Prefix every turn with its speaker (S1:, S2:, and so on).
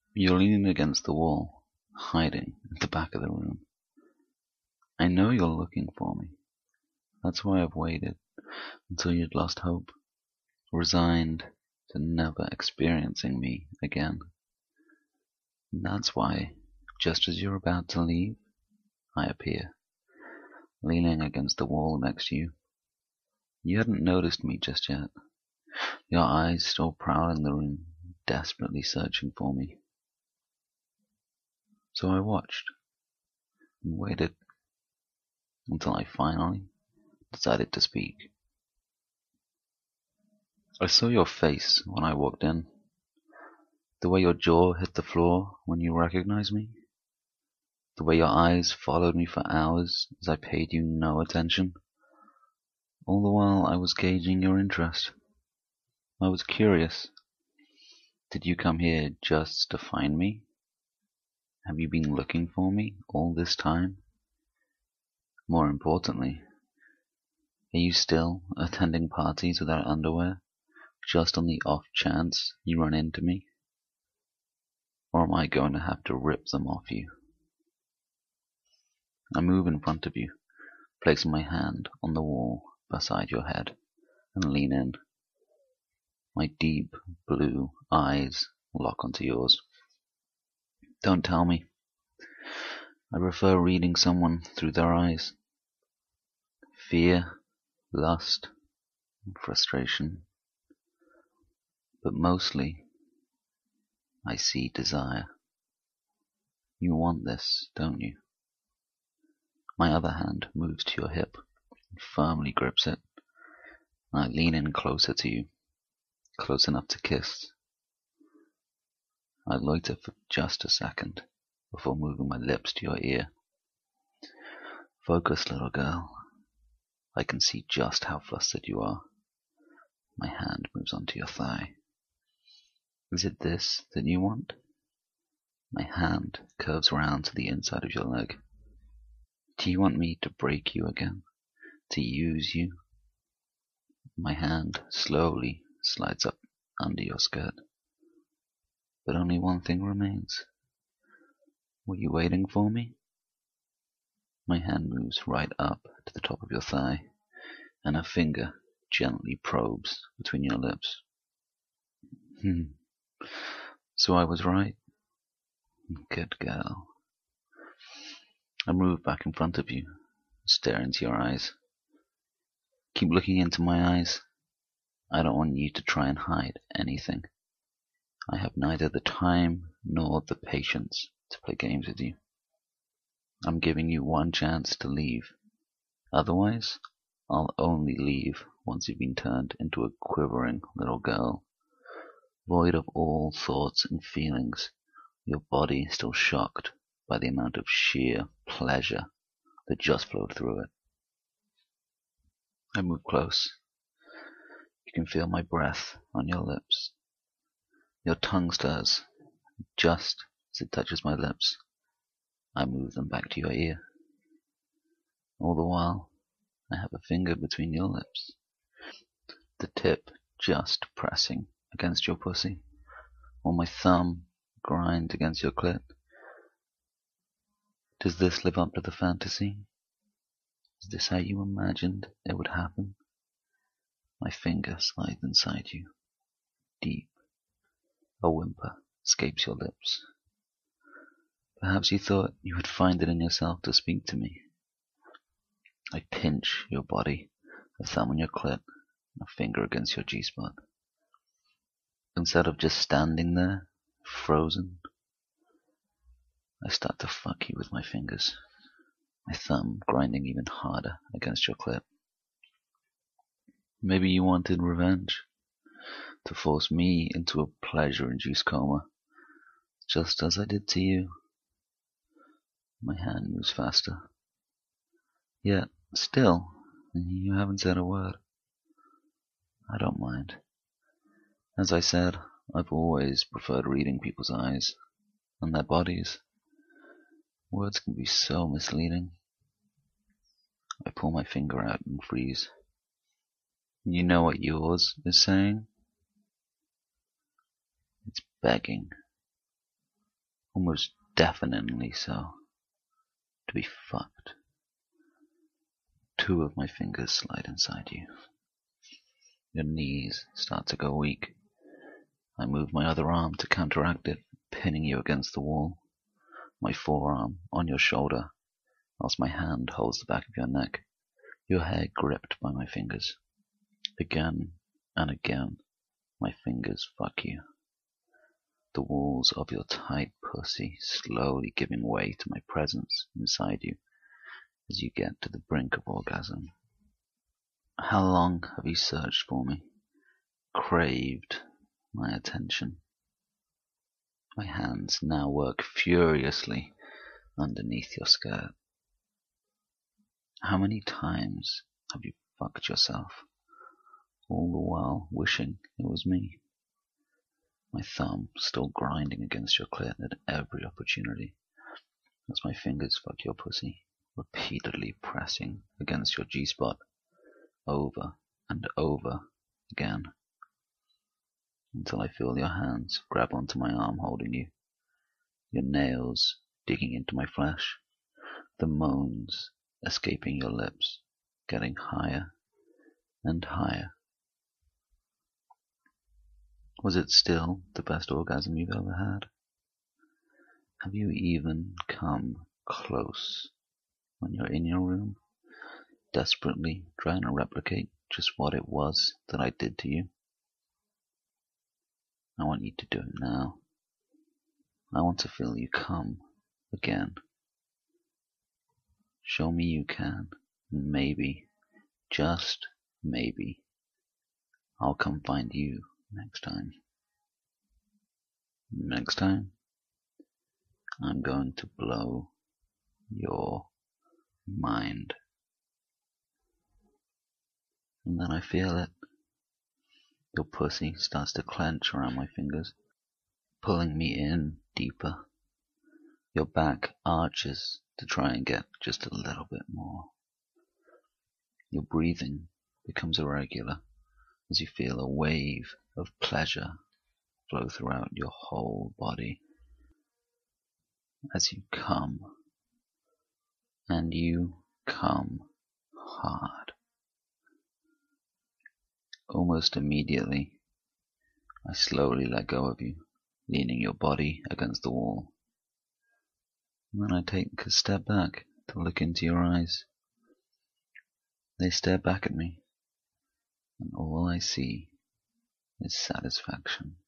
S1: You're leaning against the wall, hiding at the back of the room. I know you're looking for me. That's why I've waited until you'd lost hope, resigned to never experiencing me again. And that's why, just as you're about to leave, I appear, leaning against the wall next to you. You hadn't noticed me just yet, your eyes still prowling the room, desperately searching for me. So I watched and waited until I finally decided to speak. I saw your face when I walked in, the way your jaw hit the floor when you recognized me, the way your eyes followed me for hours as I paid you no attention. All the while I was gauging your interest. I was curious. Did you come here just to find me? Have you been looking for me all this time? More importantly, are you still attending parties without underwear, just on the off chance you run into me? Or am I going to have to rip them off you? I move in front of you, placing my hand on the wall beside your head, and lean in. My deep blue eyes lock onto yours. Don't tell me. I prefer reading someone through their eyes. Fear, lust, frustration. But mostly, I see desire. You want this, don't you? My other hand moves to your hip and firmly grips it. I lean in closer to you, close enough to kiss. I loiter for just a second before moving my lips to your ear. Focus, little girl. I can see just how flustered you are. My hand moves onto your thigh. Is it this that you want? My hand curves around to the inside of your leg. Do you want me to break you again? To use you? My hand slowly slides up under your skirt. But only one thing remains. Were you waiting for me? My hand moves right up to the top of your thigh, and a finger gently probes between your lips. So I was right. Good girl. I move back in front of you, stare into your eyes. Keep looking into my eyes. I don't want you to try and hide anything. I have neither the time nor the patience to play games with you. I'm giving you one chance to leave. Otherwise, I'll only leave once you've been turned into a quivering little girl, void of all thoughts and feelings, your body still shocked by the amount of sheer pleasure that just flowed through it. I move close. You can feel my breath on your lips. Your tongue stirs, just as it touches my lips. I move them back to your ear. All the while, I have a finger between your lips, the tip just pressing against your pussy, while my thumb grinds against your clit. Does this live up to the fantasy? Is this how you imagined it would happen? My finger slides inside you, deep. A whimper escapes your lips. Perhaps you thought you would find it in yourself to speak to me. I pinch your body, a thumb on your clit, a finger against your G-spot. Instead of just standing there, frozen, I start to fuck you with my fingers, my thumb grinding even harder against your clit. Maybe you wanted revenge, to force me into a pleasure-induced coma, just as I did to you. My hand moves faster. Yet, still, you haven't said a word. I don't mind. As I said, I've always preferred reading people's eyes and their bodies. Words can be so misleading. I pull my finger out and freeze. You know what yours is saying? It's begging. almost deafeningly so, to be fucked. 2 of my fingers slide inside you. Your knees start to go weak. I move my other arm to counteract it, pinning you against the wall. My forearm on your shoulder, whilst my hand holds the back of your neck, your hair gripped by my fingers. Again and again, my fingers fuck you. The walls of your tight pussy slowly giving way to my presence inside you as you get to the brink of orgasm. How long have you searched for me, craved my attention? My hands now work furiously underneath your skirt. How many times have you fucked yourself, all the while wishing it was me? My thumb still grinding against your clit at every opportunity, as my fingers fuck your pussy, repeatedly pressing against your G-spot, over and over again, until I feel your hands grab onto my arm holding you, your nails digging into my flesh, the moans escaping your lips, getting higher and higher. Was it still the best orgasm you've ever had? Have you even come close when you're in your room, desperately trying to replicate just what it was that I did to you? I want you to do it now. I want to feel you come again. Show me you can, and maybe, just maybe, I'll come find you next time. Next time, I'm going to blow your mind. And then I feel it. Your pussy starts to clench around my fingers, pulling me in deeper. Your back arches to try and get just a little bit more. Your breathing becomes irregular as you feel a wave of pleasure flow throughout your whole body. As you come, and you come hard. Almost immediately, I slowly let go of you, leaning your body against the wall. And then I take a step back to look into your eyes. They stare back at me, and all I see is satisfaction.